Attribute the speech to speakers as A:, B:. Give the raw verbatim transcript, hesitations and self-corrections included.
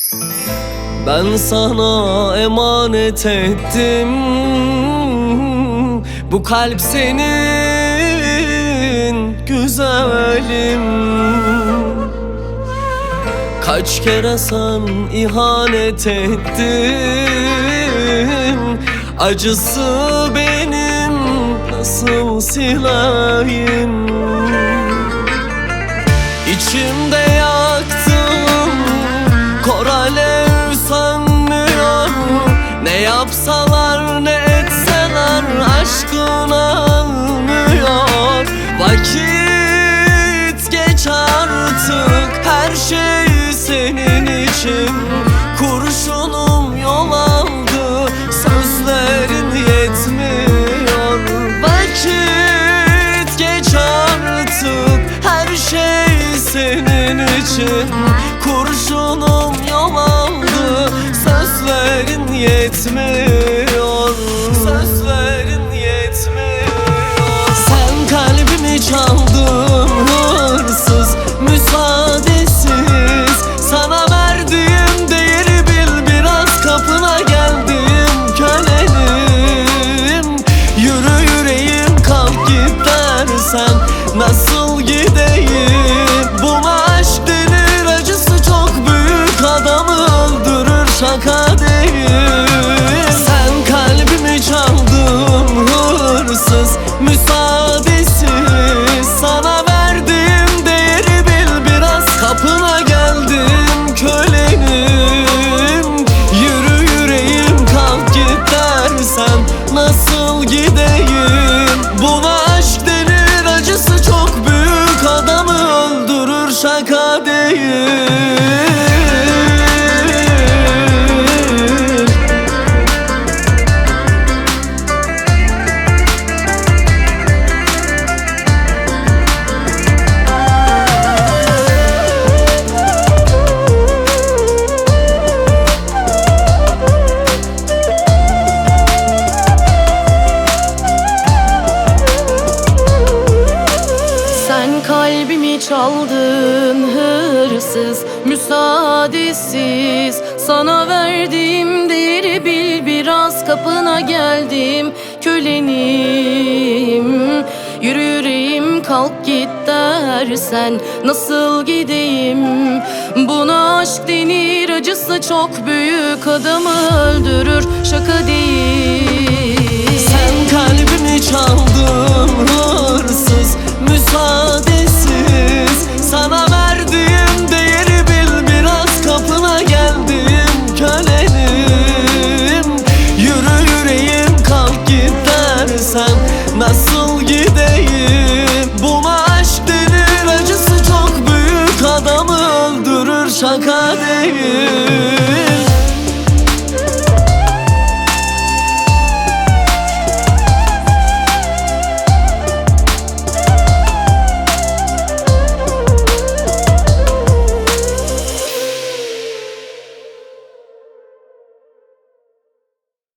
A: Ben sana emanet ettim, bu kalp senin güzelim. Kaç kere sen ihanet ettin, acısı benim nasıl sileyim? İçimde yaktım kor alev sönmüyor. Ne yapsalar ne etseler aşkın almıyor. Vakit geç artık, her şey senin için. Kurşunum yol aldı, sözlerin yetmiyor. Vakit geç artık, her şey senin için. Kurşunum yol aldı, sözlerin yetmiyor. Sözlerin yetmiyor. Sen kalbimi çaldın hırsız, müsaadesiz. Sana verdiğim değeri bil, biraz kapına geldim kölenim. Yürü yüreğim kalk git dersen nasıl gideyim? Buna aşk denir, acısı çok büyük, adamı öldürür, şaka değil. Sen kalbimi çaldın hırsız, müsaadesiz. Sana verdiğim değeri bil, biraz kapına geldim kölenim. Yürü yüreğim kalk git dersen nasıl gideyim? Buna aşk denir, acısı çok büyük, adamı öldürür, şaka değil.
B: Kalbimi çaldın hırsız, müsaadesiz. Sana verdiğim değeri bil, biraz kapına geldim kölenim. Yürü yüreğim kalk git dersen nasıl gideyim? Buna aşk denir, acısı çok büyük, adamı öldürür, şaka değil.
A: Sen kalbimi çaldın hırsız, müsaadesiz. Sana